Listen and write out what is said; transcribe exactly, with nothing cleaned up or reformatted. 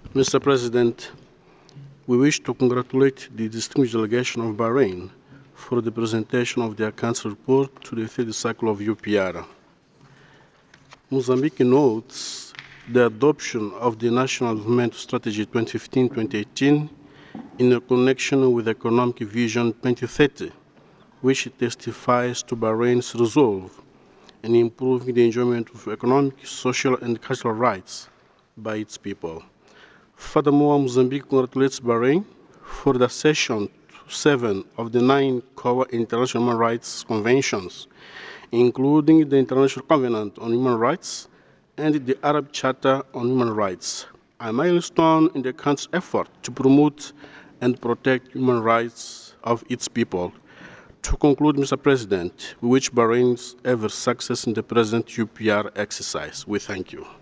Mister President, we wish to congratulate the distinguished delegation of Bahrain for the presentation of their Council report to the third cycle of U P R. Mozambique notes the adoption of the National Development Strategy twenty fifteen to twenty eighteen in a connection with Economic Vision twenty thirty, which testifies to Bahrain's resolve in improving the enjoyment of economic, social, and cultural rights by its people. Furthermore, Mozambique congratulates Bahrain for the accession to seven of the nine core international human rights conventions, including the International Covenant on Human Rights and the Arab Charter on Human Rights, a milestone in the country's effort to promote and protect human rights of its people. To conclude, Mister President, we wish Bahrain's ever success in the present U P R exercise. We thank you.